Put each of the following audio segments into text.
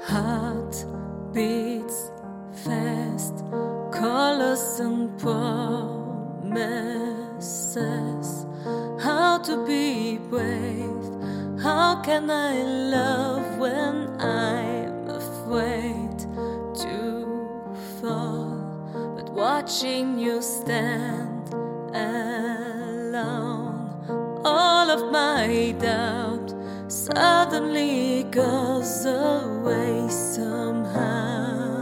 Heart beats fast, colors and promises. How to be brave? How can I love when I'm afraid to fall? But watching you stand alone, all of my doubt suddenly goes away somehow.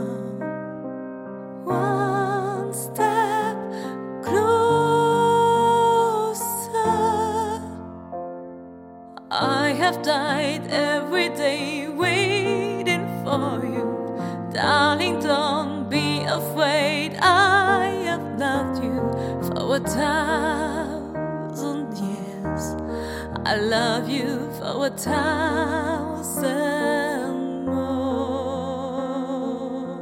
One step closer. I have died every day waiting for you. Darling, don't be afraid. I have loved you for 1,000 years. I love you for 1,000 more.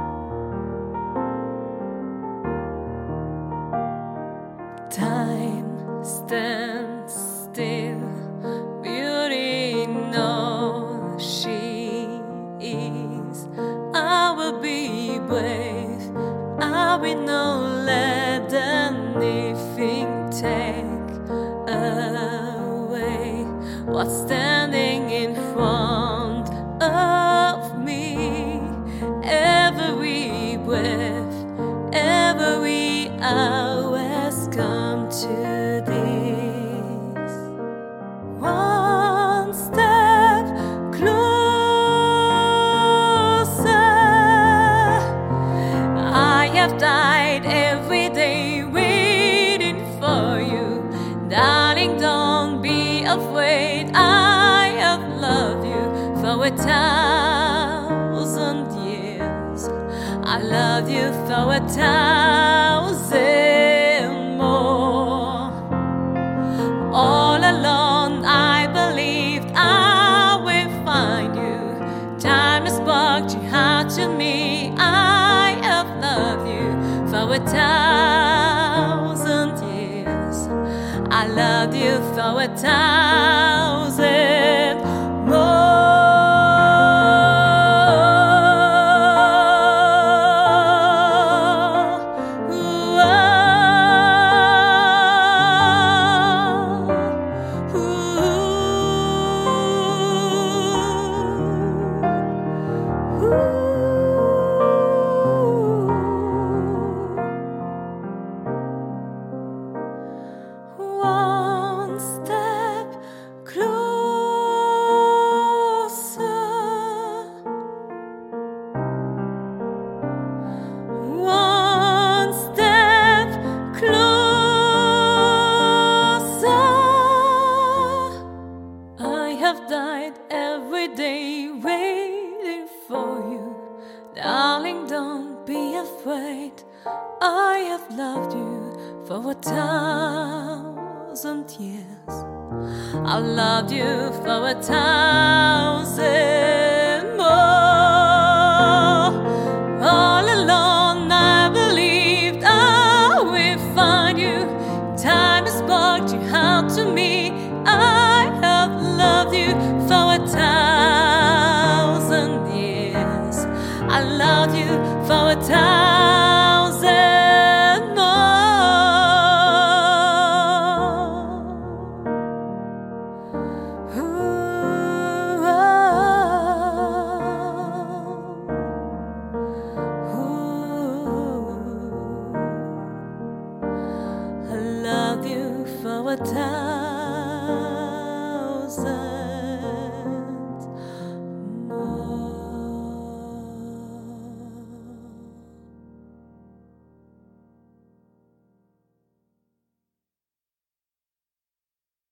Time stands still, beauty no she is. I will be brave, I will not let anything take away what's standing in front of me. Every breath, every hour has come to this. One step closer. I have died every day waiting for you. Darling, don't be afraid. I have loved you for 1,000 years. I love you for 1,000 more. All alone I believed I will find you. Time has brought you out to me. I have loved you for 1,000 years. I loved you for 1,000 more. One step closer. One step closer. I have died every day waiting for you. Darling, don't be afraid. I have loved you for 1,000 years. I loved you for 1,000